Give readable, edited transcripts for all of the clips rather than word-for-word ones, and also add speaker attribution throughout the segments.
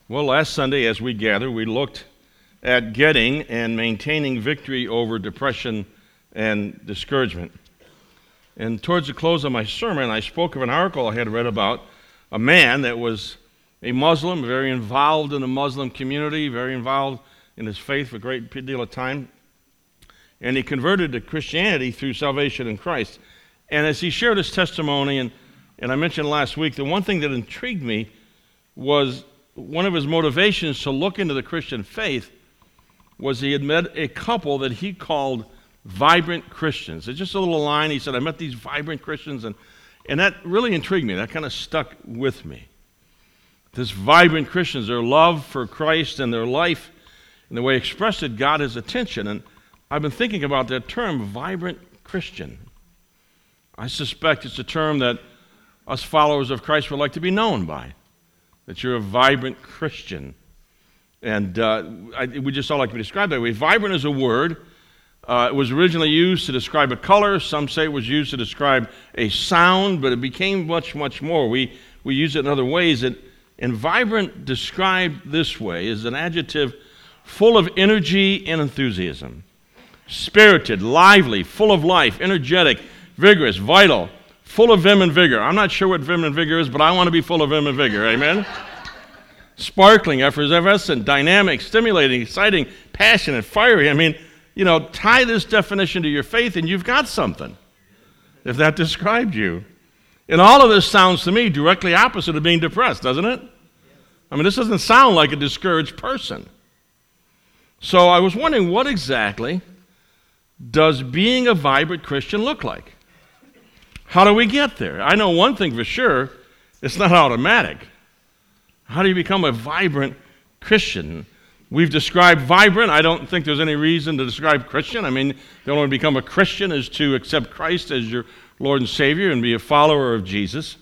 Speaker 1: Well, last Sunday, as we gathered, we looked at getting and maintaining victory over depression and discouragement. And towards the close of my sermon, I spoke of an article I had read about a man that was a Muslim, very involved in the Muslim community, very involved in his faith for a great deal of time. And he converted to Christianity through salvation in Christ. And as he shared his testimony, and I mentioned last week, the one thing that intrigued me was one of his motivations to look into the Christian faith was he had met a couple that he called vibrant Christians. It's just a little line. He said, I met these vibrant Christians, and that really intrigued me. That kind of stuck with me. This vibrant Christians, their love for Christ and their life and the way expressed it got his attention. And I've been thinking about that term, vibrant Christian. I suspect it's a term that us followers of Christ would like to be known by, that you're a vibrant Christian. And we just all like to be described that way. Vibrant is a word. It was originally used to describe a color. Some say it was used to describe a sound, but it became much, much more. We use it in other ways. And vibrant, described this way, is an adjective full of energy and enthusiasm. Spirited, lively, full of life, energetic, vigorous, vital, full of vim and vigor. I'm not sure what vim and vigor is, but I want to be full of vim and vigor. Amen? Sparkling, effervescent, dynamic, stimulating, exciting, passionate, fiery. I mean, tie this definition to your faith and you've got something, if that described you. And all of this sounds to me directly opposite of being depressed, doesn't it? I mean, this doesn't sound like a discouraged person. So I was wondering, what exactly does being a vibrant Christian look like? How do we get there? I know one thing for sure, it's not automatic. How do you become a vibrant Christian? We've described vibrant. I don't think there's any reason to describe Christian. I mean, the only way to become a Christian is to accept Christ as your Lord and Savior and be a follower of Jesus.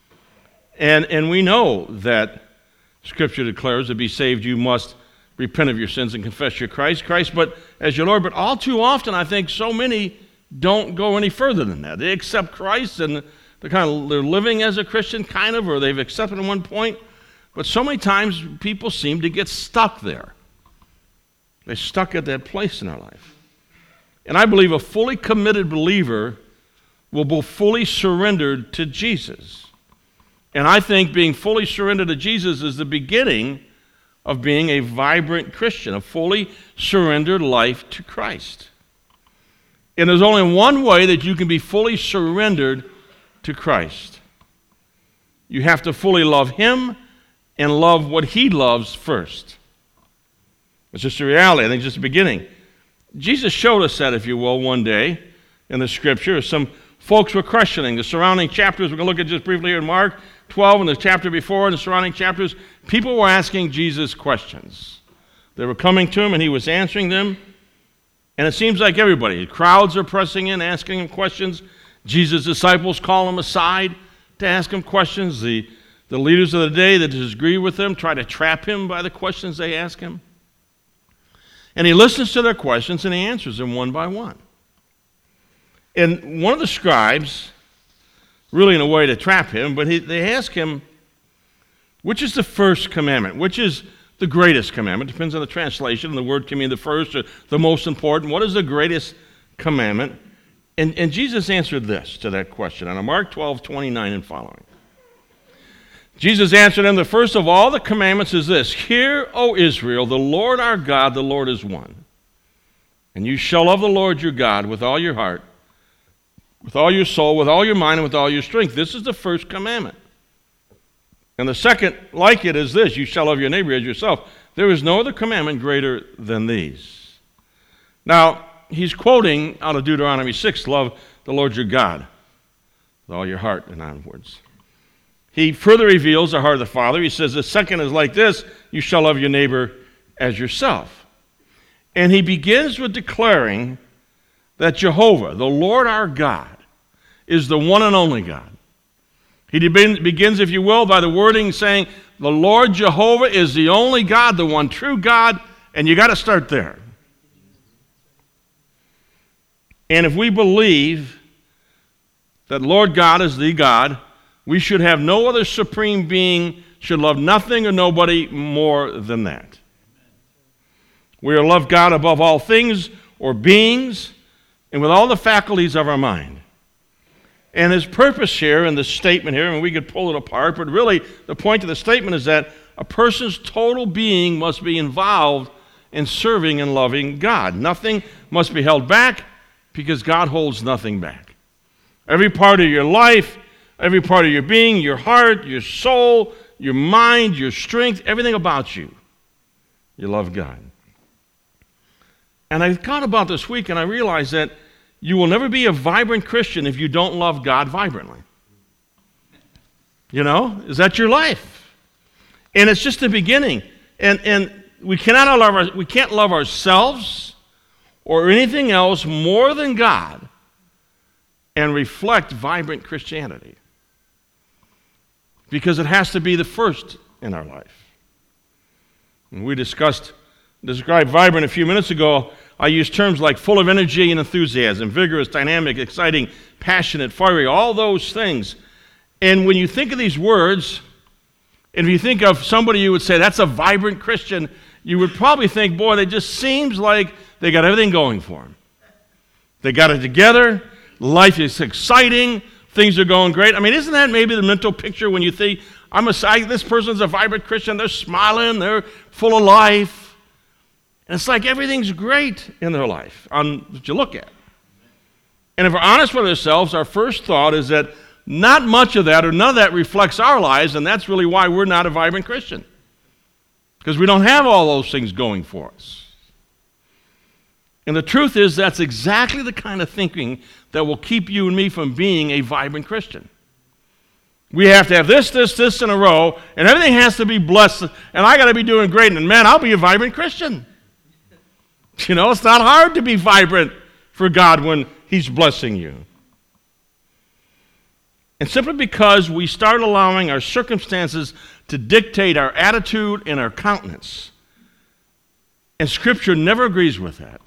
Speaker 1: And we know that Scripture declares to be saved you must repent of your sins and confess your Christ, but as your Lord. But all too often, I think so many don't go any further than that. They accept Christ and they're living as a Christian, or they've accepted at one point. But so many times people seem to get stuck there. They're stuck at that place in their life. And I believe a fully committed believer will be fully surrendered to Jesus. And I think being fully surrendered to Jesus is the beginning of being a vibrant Christian, a fully surrendered life to Christ. And there's only one way that you can be fully surrendered to Christ. You have to fully love Him and love what He loves first. It's just a reality. I think it's just the beginning. Jesus showed us that, if you will, one day in the Scripture. Some folks were questioning the surrounding chapters. We're going to look at just briefly here in Mark 12 and the chapter before and the surrounding chapters. People were asking Jesus questions. They were coming to Him and He was answering them. And it seems like everybody, crowds are pressing in, asking Him questions. Jesus' disciples call Him aside to ask Him questions. The leaders of the day that disagree with Him try to trap Him by the questions they ask Him. And He listens to their questions and He answers them one by one. And one of the scribes, really in a way to trap Him, but they ask Him, which is the first commandment? Which is the greatest commandment? Depends on the translation. The word can mean the first or the most important. What is the greatest commandment? And Jesus answered this to that question on Mark 12:29 and following. Jesus answered them, the first of all the commandments is this: Hear, O Israel, the Lord our God, the Lord is one. And you shall love the Lord your God with all your heart, with all your soul, with all your mind, and with all your strength. This is the first commandment. And the second like it is this: you shall love your neighbor as yourself. There is no other commandment greater than these. Now, he's quoting out of Deuteronomy 6, love the Lord your God with all your heart and onwards. He further reveals the heart of the Father. He says the second is like this: you shall love your neighbor as yourself. And he begins with declaring that Jehovah, the Lord our God, is the one and only God. He begins, if you will, by the wording saying, the Lord Jehovah is the only God, the one true God, and you got to start there. And if we believe that Lord God is the God, we should have no other supreme being should love nothing or nobody more than that. We are to love God above all things or beings and with all the faculties of our mind. And his purpose here in the statement here, and we could pull it apart, but really the point of the statement is that a person's total being must be involved in serving and loving God. Nothing must be held back because God holds nothing back. Every part of your life, every part of your being, your heart, your soul, your mind, your strength, everything about you, you love God. And I thought about this week and I realized that you will never be a vibrant Christian if you don't love God vibrantly. You know, is that your life? And it's just the beginning. And we can't love ourselves or anything else more than God and reflect vibrant Christianity. Because it has to be the first in our life. And we described vibrant a few minutes ago. I used terms like full of energy and enthusiasm, vigorous, dynamic, exciting, passionate, fiery, all those things. And when you think of these words, and if you think of somebody you would say, that's a vibrant Christian, you would probably think, boy, they just seems like they got everything going for them. They got it together, life is exciting, things are going great. I mean, isn't that maybe the mental picture when you think, this person's a vibrant Christian, they're smiling, they're full of life. And it's like everything's great in their life on what you look at. And if we're honest with ourselves, our first thought is that not much of that or none of that reflects our lives, and that's really why we're not a vibrant Christian. Because we don't have all those things going for us. And the truth is that's exactly the kind of thinking that will keep you and me from being a vibrant Christian. We have to have this in a row, and everything has to be blessed, and I got to be doing great, and man, I'll be a vibrant Christian. You know, it's not hard to be vibrant for God when he's blessing you. And simply because we start allowing our circumstances to dictate our attitude and our countenance. And Scripture never agrees with that.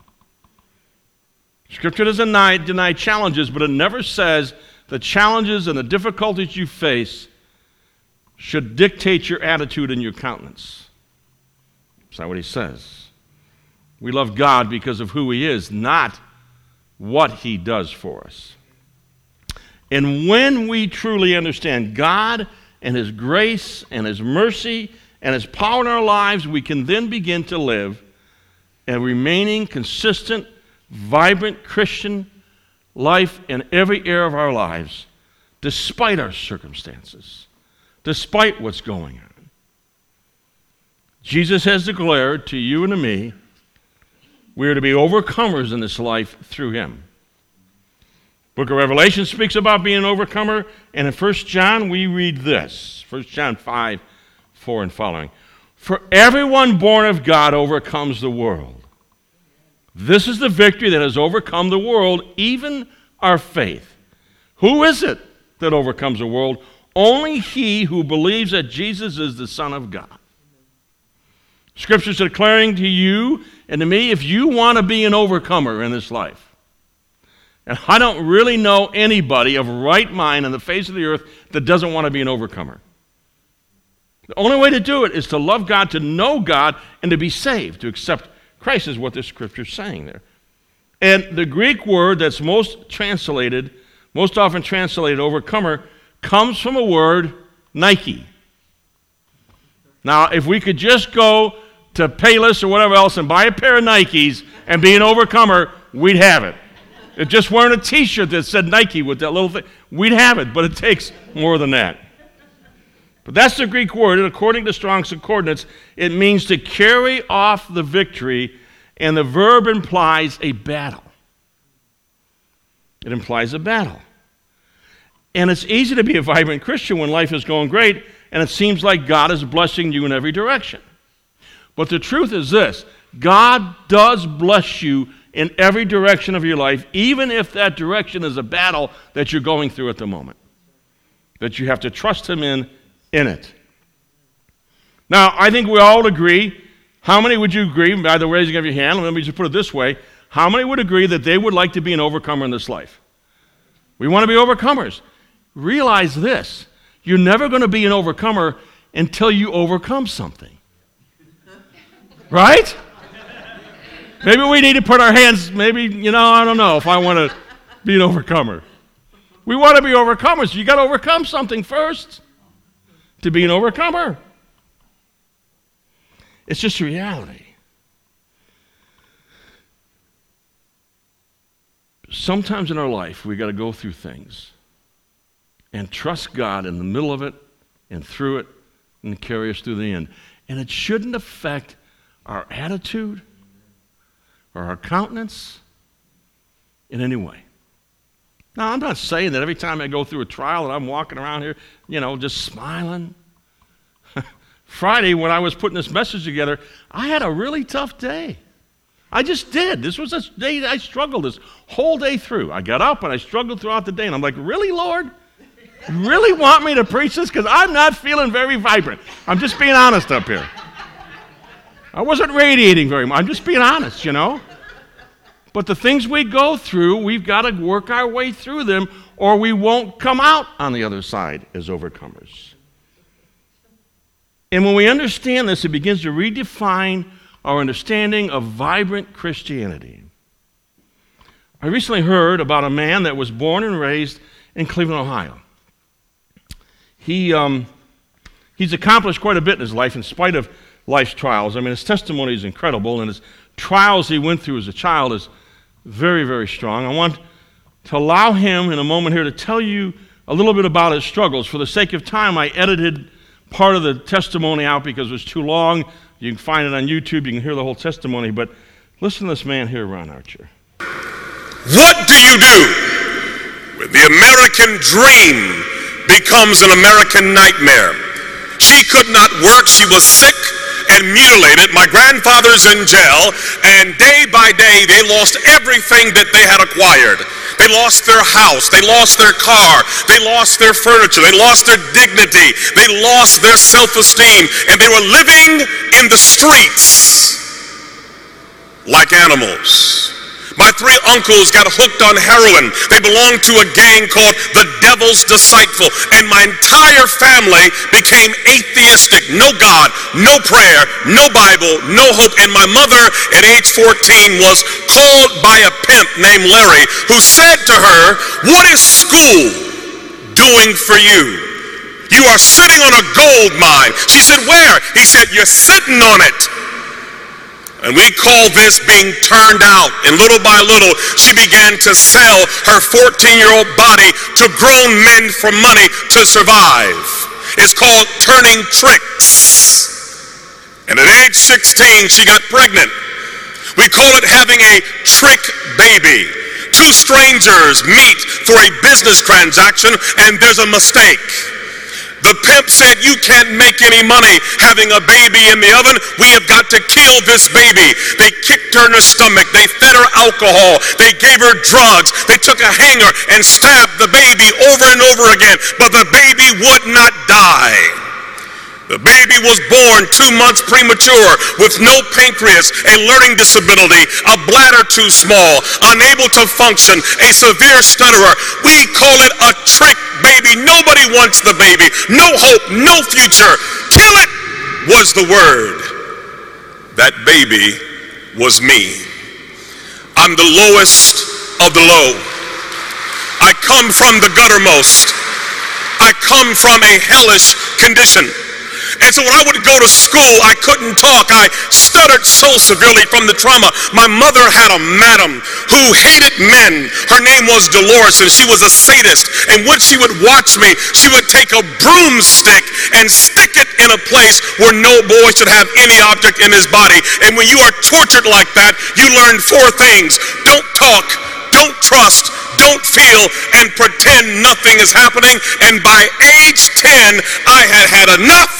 Speaker 1: Scripture doesn't deny challenges, but it never says the challenges and the difficulties you face should dictate your attitude and your countenance. That's not what he says. We love God because of who he is, not what he does for us. And when we truly understand God and his grace and his mercy and his power in our lives, we can then begin to live a remaining consistent, vibrant Christian life in every area of our lives, despite our circumstances, despite what's going on. Jesus has declared to you and to me, we are to be overcomers in this life through him. Book of Revelation speaks about being an overcomer, and in 1 John we read this, 1 John 5, 4 and following. For everyone born of God overcomes the world. This is the victory that has overcome the world, even our faith. Who is it that overcomes the world? Only he who believes that Jesus is the Son of God. Scripture's declaring to you and to me, if you want to be an overcomer in this life, and I don't really know anybody of right mind on the face of the earth that doesn't want to be an overcomer. The only way to do it is to love God, to know God, and to be saved, to accept Christ is what the Scripture's saying there. And the Greek word that's most often translated overcomer, comes from a word, Nike. Now, if we could just go to Payless or whatever else and buy a pair of Nikes and be an overcomer, we'd have it. If just wearing a T-shirt that said Nike with that little thing, we'd have it, but it takes more than that. But that's the Greek word, and according to Strong's Concordance, it means to carry off the victory, and the verb implies a battle. It implies a battle. And it's easy to be a vibrant Christian when life is going great, and it seems like God is blessing you in every direction. But the truth is this, God does bless you in every direction of your life, even if that direction is a battle that you're going through at the moment, that you have to trust him in it. Now, I think we all agree. How many would you agree, by the raising of your hand, let me just put it this way, how many would agree that they would like to be an overcomer in this life? We want to be overcomers. Realize this, you're never going to be an overcomer until you overcome something. Right? Maybe we need to put our hands, I don't know if I want to be an overcomer. We want to be overcomers. You got to overcome something first to be an overcomer. It's just a reality. Sometimes in our life, we got to go through things and trust God in the middle of it and through it and carry us through the end. And it shouldn't affect our attitude or our countenance in any way. Now, I'm not saying that every time I go through a trial that I'm walking around here, just smiling. Friday, when I was putting this message together, I had a really tough day. I just did. This was a day I struggled this whole day through. I got up and I struggled throughout the day, and I'm like, really, Lord? You really want me to preach this? Because I'm not feeling very vibrant. I'm just being honest up here. I wasn't radiating very much. I'm just being honest, But the things we go through, we've got to work our way through them, or we won't come out on the other side as overcomers. And when we understand this, it begins to redefine our understanding of vibrant Christianity. I recently heard about a man that was born and raised in Cleveland, Ohio. He's accomplished quite a bit in his life in spite of life's trials. His testimony is incredible, and his trials he went through as a child is very, very strong. I want to allow him in a moment here to tell you a little bit about his struggles. For the sake of time, I edited part of the testimony out because it was too long. You can find it on YouTube. You can hear the whole testimony. But listen to this man here, Ron Archer.
Speaker 2: What do you do when the American dream becomes an American nightmare? She could not work. She was sick and mutilated. My grandfather's in jail, and day by day they lost everything that they had acquired. They lost their house, they lost their car, they lost their furniture, they lost their dignity, they lost their self-esteem, and they were living in the streets like animals. My three uncles got hooked on heroin. They belonged to a gang called the Devil's Disciple, and my entire family became atheistic. No God, no prayer, no Bible, no hope. And my mother at age 14 was called by a pimp named Larry, who said to her, "What is school doing for you? You are sitting on a gold mine." She said, "Where?" He said, "You're sitting on it." And we call this being turned out. And little by little, she began to sell her 14-year-old body to grown men for money to survive. It's called turning tricks. And at age 16, she got pregnant. We call it having a trick baby. Two strangers meet for a business transaction, and there's a mistake. The pimp said, "You can't make any money having a baby in the oven. We have got to kill this baby." They kicked her in the stomach. They fed her alcohol. They gave her drugs. They took a hanger and stabbed the baby over and over again. But the baby would not die. The baby was born 2 months premature with no pancreas, a learning disability, a bladder too small, unable to function, a severe stutterer. We call it a trick baby. Nobody wants the baby. No hope, no future. Kill it was the word. That baby was me. I'm the lowest of the low. I come from the guttermost. I come from a hellish condition. And so when I would go to school, I couldn't talk. I stuttered so severely from the trauma. My mother had a madam who hated men. Her name was Dolores, and she was a sadist. And when she would watch me, she would take a broomstick and stick it in a place where no boy should have any object in his body. And when you are tortured like that, you learn 4 things. Don't talk, don't trust, don't feel, and pretend nothing is happening. And by age 10, I had had enough.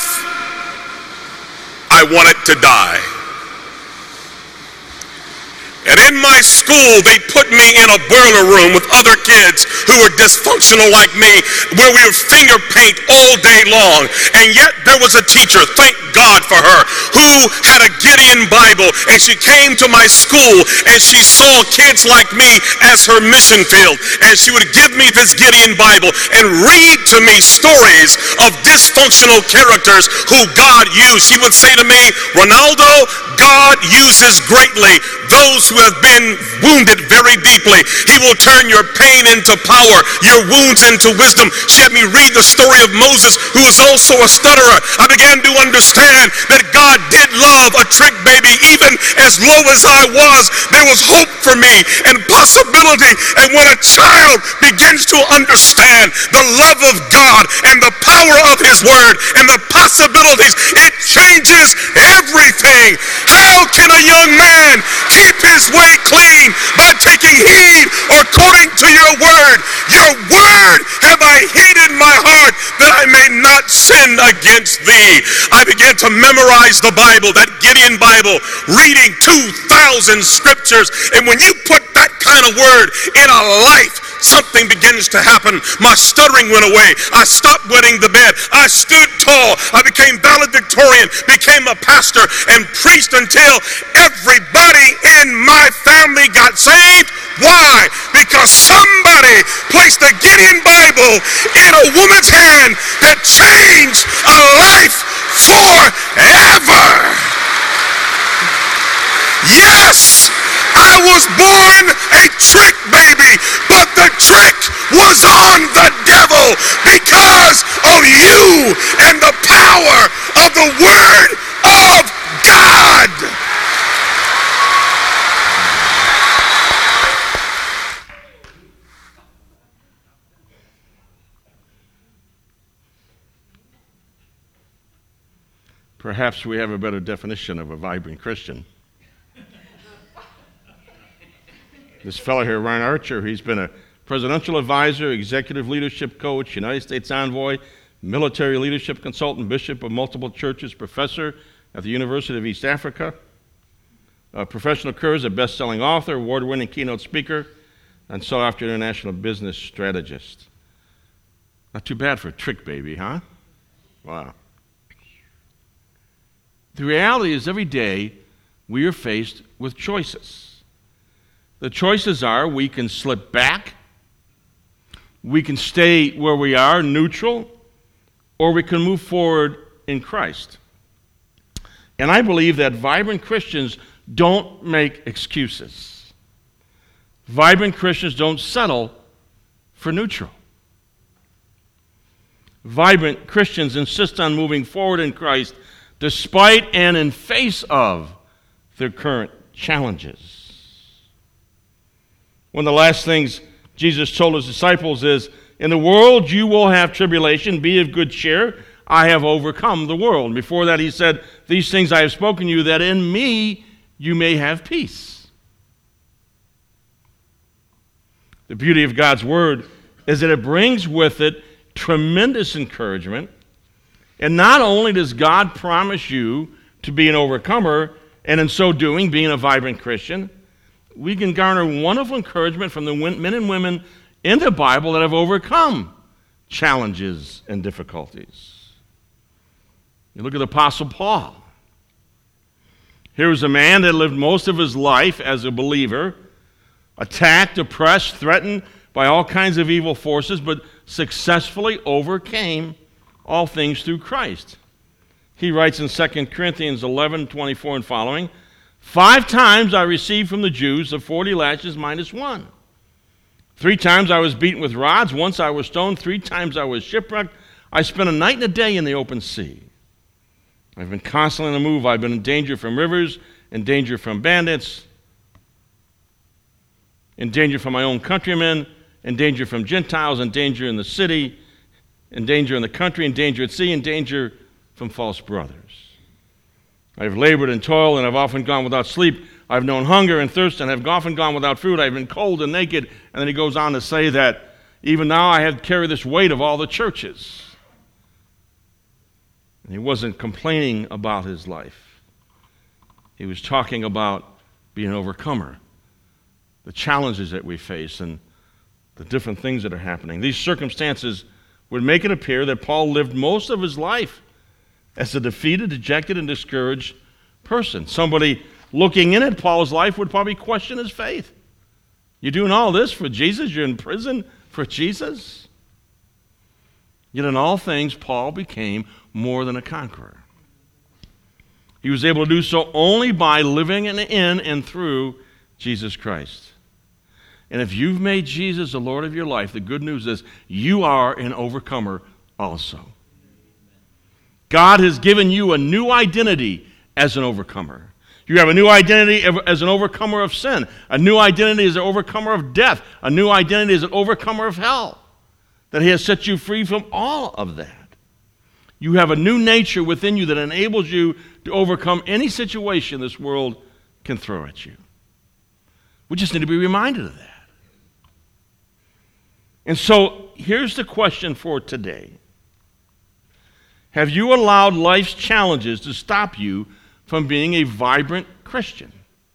Speaker 2: I wanted to die. And in my school school, they put me in a boiler room with other kids who were dysfunctional like me, where we would finger paint all day long. And yet there was a teacher, thank God for her, who had a Gideon Bible, and she came to my school and she saw kids like me as her mission field. And she would give me this Gideon Bible and read to me stories of dysfunctional characters who God used. She would say to me, Ronaldo, God uses greatly those who have been wounded very deeply. He will turn your pain into power, your wounds into wisdom. She had me read the story of Moses, who was also a stutterer. I began to understand that God did love a trick baby. Even as low as I was, there was hope for me and possibility. And when a child begins to understand the love of God and the power of his word and the possibilities, it changes everything. How can a young man keep his way clean? By taking heed according to your word. Your word have I hid in my heart that I may not sin against thee. I began to memorize the Bible, that Gideon Bible, reading 2,000 scriptures. And when you put that kind of word in a life, something begins to happen. My stuttering went away. I stopped wetting the bed. I stood tall. I became valedictorian, became a pastor, and preached until everybody in my family got saved. Why? Because somebody placed a Gideon Bible in a woman's hand that changed a life forever. Yes, I was born a trick baby, but the trick was on the devil because of you and the power of the Word of God.
Speaker 1: Perhaps we have a better definition of a vibrant Christian. This fellow here, Ryan Archer, he's been a presidential advisor, executive leadership coach, United States envoy, military leadership consultant, bishop of multiple churches, professor at the University of East Africa, a professional career as a best-selling author, award-winning keynote speaker, and sought after international business strategist. Not too bad for a trick baby, huh? Wow. The reality is every day we are faced with choices. The choices are we can slip back, we can stay where we are, neutral, or we can move forward in Christ. And I believe that vibrant Christians don't make excuses. Vibrant Christians don't settle for neutral. Vibrant Christians insist on moving forward in Christ despite and in face of their current challenges. One of the last things Jesus told his disciples is, in the world you will have tribulation, be of good cheer, I have overcome the world. And before that he said, these things I have spoken to you, that in me you may have peace. The beauty of God's word is that it brings with it tremendous encouragement. And not only does God promise you to be an overcomer, and in so doing, being a vibrant Christian, we can garner wonderful encouragement from the men and women in the Bible that have overcome challenges and difficulties. You look at the Apostle Paul. Here was a man that lived most of his life as a believer, attacked, oppressed, threatened by all kinds of evil forces, but successfully overcame all things through Christ. He writes in 2 Corinthians 11:24 and following, 5 times I received from the Jews the 40 lashes minus 1. 3 times I was beaten with rods. Once I was stoned. 3 times I was shipwrecked. I spent a night and a day in the open sea. I've been constantly on the move. I've been in danger from rivers, in danger from bandits, in danger from my own countrymen, in danger from Gentiles, in danger in the city, in danger in the country, in danger at sea, in danger from false brothers. I've labored and toiled, and I've often gone without sleep. I've known hunger and thirst, and have often gone without food. I've been cold and naked. And then he goes on to say that even now I have to carry this weight of all the churches. And he wasn't complaining about his life. He was talking about being an overcomer. the challenges that we face and the different things that are happening. These circumstances would make it appear that Paul lived most of his life as a defeated, dejected, and discouraged person. Somebody looking in at Paul's life would probably question his faith. You're doing all this for Jesus? You're in prison for Jesus? Yet in all things, Paul became more than a conqueror. He was able to do so only by living in and through Jesus Christ. And if you've made Jesus the Lord of your life, the good news is you are an overcomer also. God has given you a new identity as an overcomer. You have a new identity as an overcomer of sin, a new identity as an overcomer of death, a new identity as an overcomer of hell, that He has set you free from all of that. You have a new nature within you that enables you to overcome any situation this world can throw at you. We just need to be reminded of that. And so here's the question for today. Have you allowed life's challenges to stop you from being a vibrant Christian?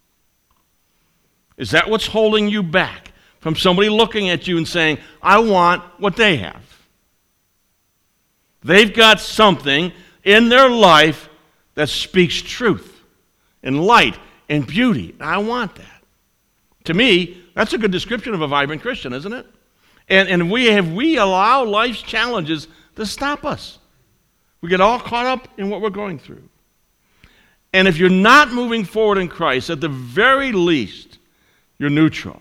Speaker 1: Is that what's holding you back from somebody looking at you and saying, I want what they have? They've got something in their life that speaks truth and light and beauty. I want that. To me, that's a good description of a vibrant Christian, isn't it? And we allow life's challenges to stop us. We get all caught up in what we're going through. And if you're not moving forward in Christ, at the very least, you're neutral.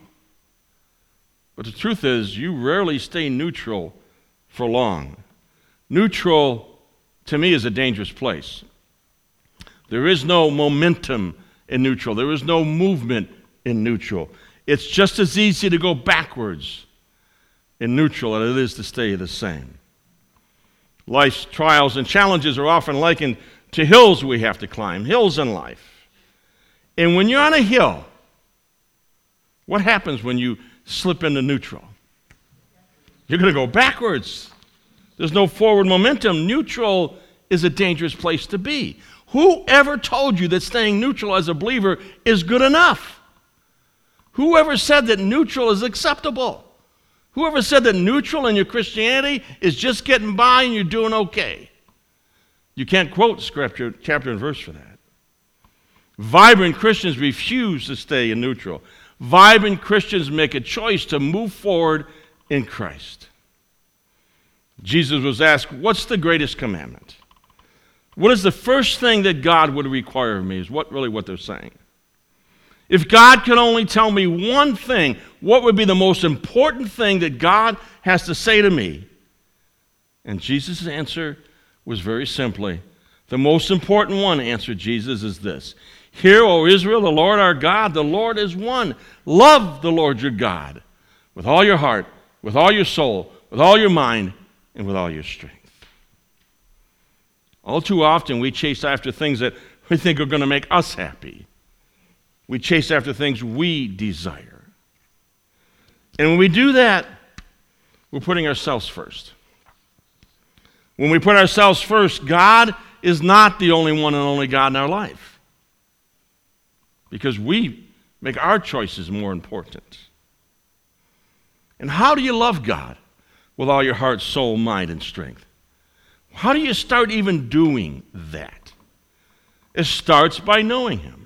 Speaker 1: But the truth is, you rarely stay neutral for long. Neutral, to me, is a dangerous place. There is no momentum in neutral. There is no movement in neutral. It's just as easy to go backwards in neutral as it is to stay the same. Life's trials and challenges are often likened to hills we have to climb, hills in life. And when you're on a hill, what happens when you slip into neutral? You're going to go backwards. There's no forward momentum. Neutral is a dangerous place to be. Whoever told you that staying neutral as a believer is good enough? Whoever said that neutral is acceptable? Whoever said that neutral in your Christianity is just getting by and you're doing okay? You can't quote scripture, chapter and verse for that. Vibrant Christians refuse to stay in neutral. Vibrant Christians make a choice to move forward in Christ. Jesus was asked, what's the greatest commandment? What is the first thing that God would require of me is what they're saying. If God could only tell me one thing, what would be the most important thing that God has to say to me? And Jesus' answer was very simply, the most important one, answered Jesus, is this. Hear, O Israel, the Lord our God, the Lord is one. Love the Lord your God with all your heart, with all your soul, with all your mind, and with all your strength. All too often we chase after things that we think are going to make us happy. We chase after things we desire. And when we do that, we're putting ourselves first. When we put ourselves first, God is not the only one and only God in our life. Because we make our choices more important. And how do you love God with all your heart, soul, mind, and strength? How do you start even doing that? It starts by knowing Him.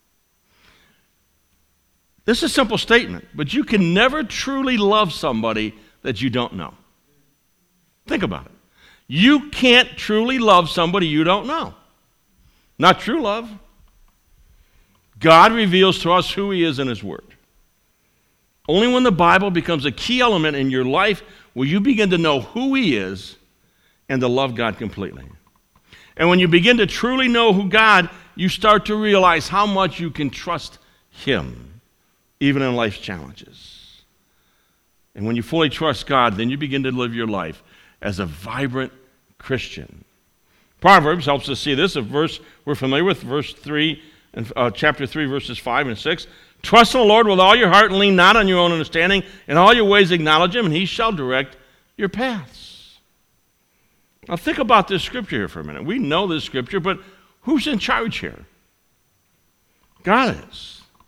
Speaker 1: This is a simple statement, but you can never truly love somebody that you don't know. Think about it. You can't truly love somebody you don't know. Not true love. God reveals to us who He is in His Word. Only when the Bible becomes a key element in your life will you begin to know who He is and to love God completely. And when you begin to truly know who God, you start to realize how much you can trust Him, even in life's challenges. And when you fully trust God, then you begin to live your life as a vibrant Christian. Proverbs helps us see this, a verse we're familiar with, verse 3, and chapter 3, verses 5 and 6. Trust in the Lord with all your heart and lean not on your own understanding. In all your ways acknowledge Him, and He shall direct your paths. Now think about this scripture here for a minute. We know this scripture, but who's in charge here? God is.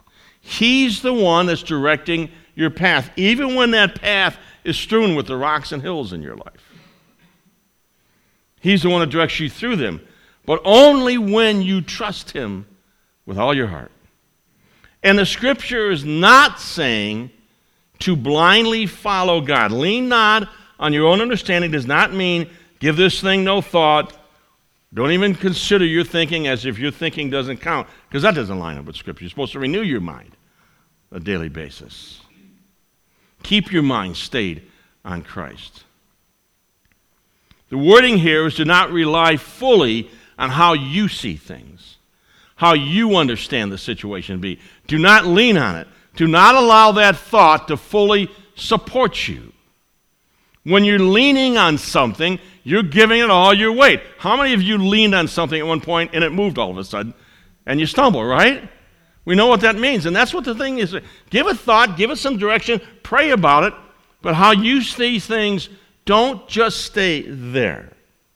Speaker 1: He's the one that's directing your path, even when that path is strewn with the rocks and hills in your life. He's the one that directs you through them, but only when you trust him with all your heart. And the scripture is not saying to blindly follow God. Lean not on your own understanding does not mean give this thing no thought. Don't even consider your thinking as if your thinking doesn't count, because that doesn't line up with scripture. You're supposed to renew your mind on a daily basis. Keep your mind stayed on Christ. The wording here is to not rely fully on how you see things, how you understand the situation to be. Do not lean on it. Do not allow that thought to fully support you. When you're leaning on something, you're giving it all your weight. How many of you leaned on something at one point and it moved all of a sudden and you stumble, right? We know what that means, and that's what the thing is. Give it thought, give it some direction, pray about it, but how you see things, don't just stay there.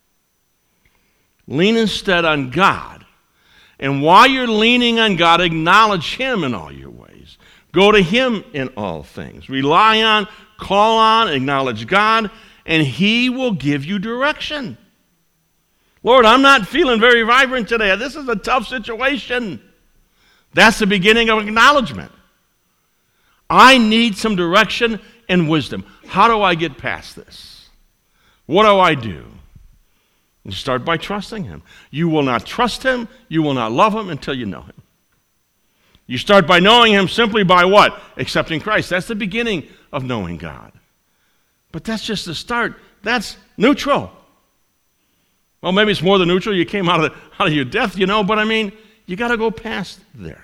Speaker 1: Lean instead on God. And while you're leaning on God, acknowledge him in all your ways. Go to him in all things. Rely on, call on, acknowledge God, and he will give you direction. Lord, I'm not feeling very vibrant today. This is a tough situation. That's the beginning of acknowledgement. I need some direction and wisdom. How do I get past this? What do I do? You start by trusting him. You will not trust him, you will not love him until you know him. You start by knowing him simply by what? Accepting Christ. That's the beginning of knowing God. But that's just the start. That's neutral. Well, maybe it's more than neutral. You came out of your death, but I mean, you got to go past there.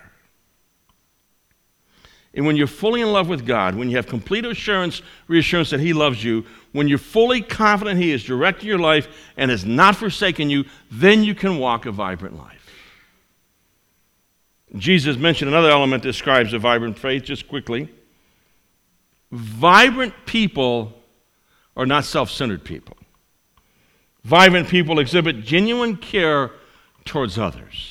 Speaker 1: And when you're fully in love with God, when you have complete reassurance that he loves you, when you're fully confident he is directing your life and has not forsaken you, then you can walk a vibrant life. Jesus mentioned another element that describes a vibrant faith, just quickly. Vibrant people are not self-centered people. Vibrant people exhibit genuine care towards others.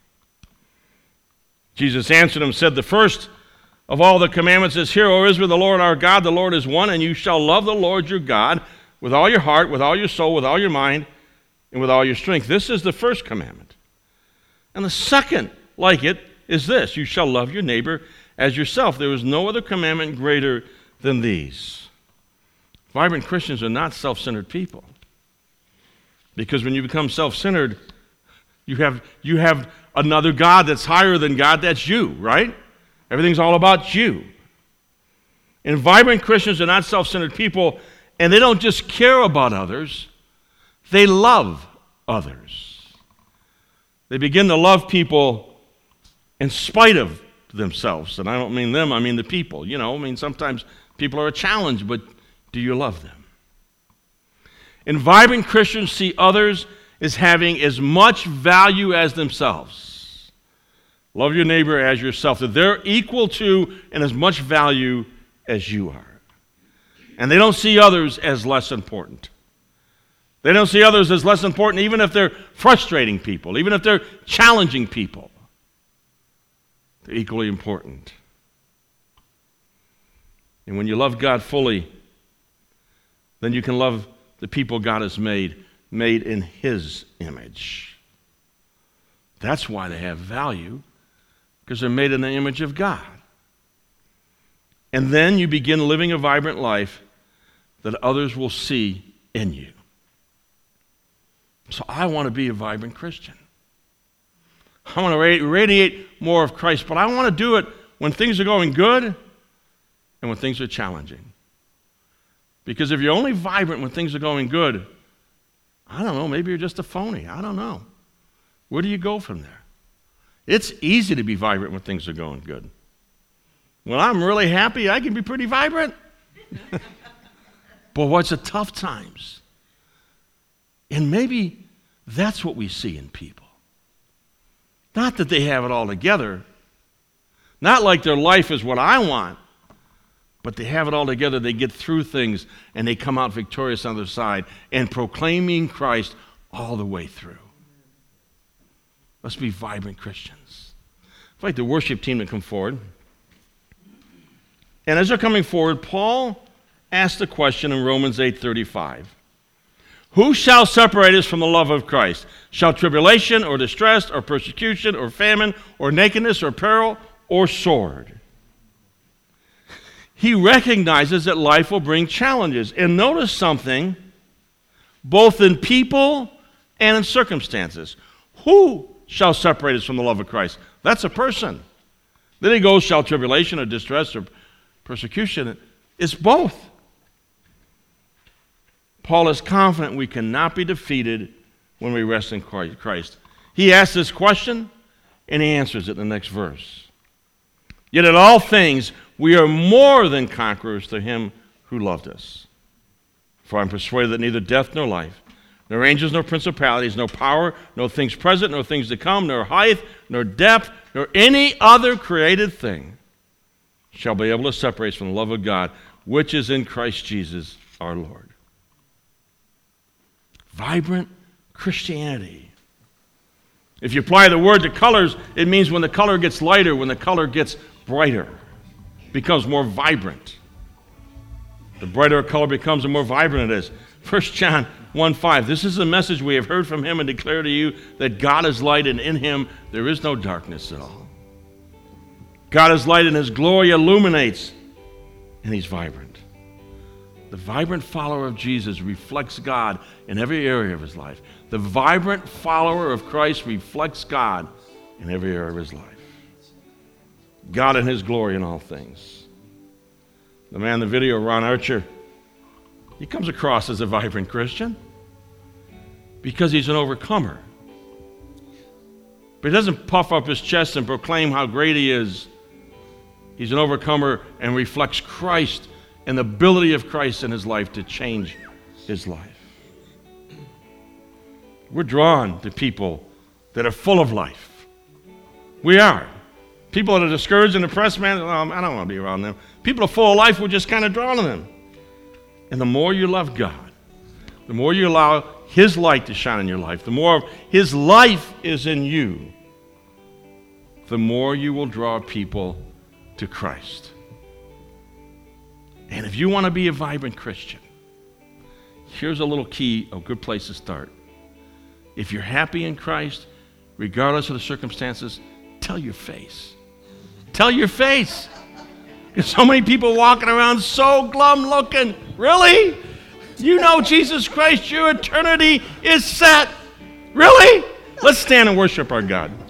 Speaker 1: Jesus answered him, said, the first of all the commandments is, hear, O Israel, the Lord our God, the Lord is one, and you shall love the Lord your God with all your heart, with all your soul, with all your mind, and with all your strength. This is the first commandment. And the second, like it, is this, you shall love your neighbor as yourself. There is no other commandment greater than these. Vibrant Christians are not self-centered people. Because when you become self-centered, you have another God that's higher than God, that's you, right? Everything's all about you. And vibrant Christians are not self-centered people, and they don't just care about others, they love others. They begin to love people in spite of themselves. And I don't mean them, I mean the people. Sometimes people are a challenge, but do you love them? And vibrant Christians see others as having as much value as themselves. Love your neighbor as yourself, that they're equal to and as much value as you are. And they don't see others as less important. They don't see others as less important even if they're frustrating people, even if they're challenging people. They're equally important. And when you love God fully, then you can love the people God has made in his image. That's why they have value, because they're made in the image of God. And then you begin living a vibrant life that others will see in you. So I want to be a vibrant Christian. I want to radiate more of Christ, but I want to do it when things are going good and when things are challenging. Because if you're only vibrant when things are going good, I don't know, maybe you're just a phony. I don't know. Where do you go from there? It's easy to be vibrant when things are going good. When I'm really happy, I can be pretty vibrant. But what's the tough times? And maybe that's what we see in people. Not that they have it all together. Not like their life is what I want. But they have it all together. They get through things and they come out victorious on the other side and proclaiming Christ all the way through. Let's be vibrant Christians. I'd like the worship team to come forward. And as they're coming forward, Paul asked the question in Romans 8:35. Who shall separate us from the love of Christ? Shall tribulation or distress or persecution or famine or nakedness or peril or sword? He recognizes that life will bring challenges. And notice something, both in people and in circumstances. Who shall separate us from the love of Christ? That's a person. Then he goes, shall tribulation or distress or persecution? It's both. Paul is confident we cannot be defeated when we rest in Christ. He asks this question, and he answers it in the next verse. Yet in all things, we are more than conquerors through him who loved us. For I'm persuaded that neither death nor life, nor angels nor principalities, nor power, nor things present, nor things to come, nor height, nor depth, nor any other created thing shall be able to separate us from the love of God, which is in Christ Jesus our Lord. Vibrant Christianity. If you apply the word to colors, it means when the color gets lighter, when the color gets brighter, becomes more vibrant. The brighter a color becomes, the more vibrant it is. 1 John 1:5. This is the message we have heard from him and declare to you, that God is light and in him there is no darkness at all. God is light and his glory illuminates, and he's vibrant. The vibrant follower of Jesus reflects God in every area of his life. The vibrant follower of Christ reflects God in every area of his life. God and his glory in all things. The man in the video, Ron Archer, he comes across as a vibrant Christian because he's an overcomer. But he doesn't puff up his chest and proclaim how great he is. He's an overcomer and reflects Christ and the ability of Christ in his life to change his life. We're drawn to people that are full of life. We are. People that are discouraged and depressed, man, I don't want to be around them. People are full of life, we're just kind of drawn to them. And the more you love God, the more you allow his light to shine in your life, the more of his life is in you, the more you will draw people to Christ. And if you want to be a vibrant Christian, here's a little key, a good place to start. If you're happy in Christ, regardless of the circumstances, tell your face. Tell your face. There's so many people walking around so glum looking. Really? You know Jesus Christ, your eternity is set. Really? Let's stand and worship our God.